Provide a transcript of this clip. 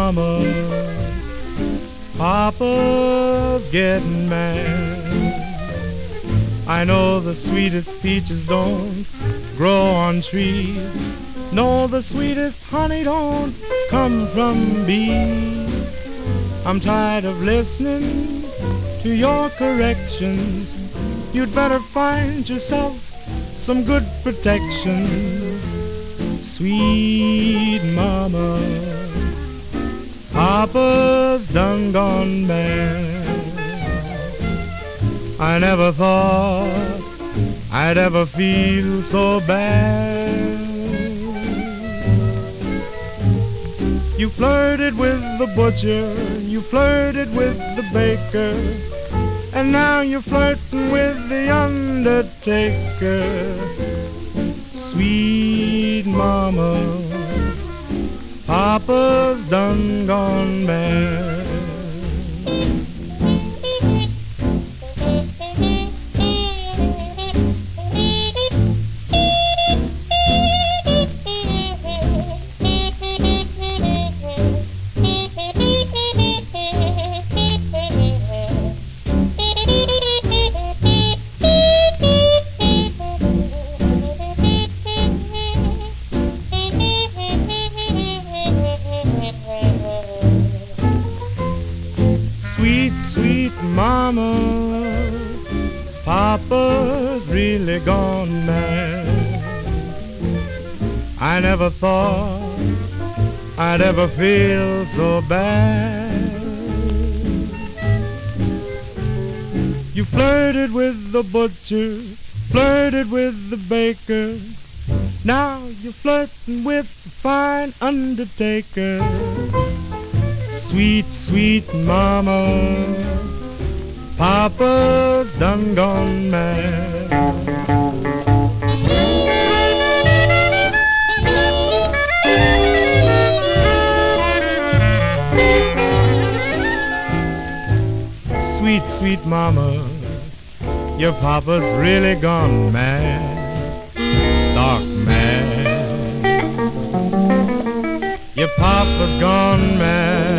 mama, Papa's getting mad. I know the sweetest peaches don't grow on trees. No, the sweetest honey don't come from bees. I'm tired of listening to your corrections. You'd better find yourself some good protection. Sweet mama, Papa's done gone mad. I never thought I'd ever feel so bad. You flirted with the butcher, you flirted with the baker, and now you're flirting with the undertaker. Sweet mama, Papa's done gone mad. Sweet, sweet mama, Papa's really gone mad. I never thought I'd ever feel so bad. You flirted with the butcher, flirted with the baker, now you're flirting with the fine undertaker. Sweet, sweet mama, Papa's done gone mad. Sweet, sweet mama, your Papa's really gone mad, stark mad. Your Papa's gone mad.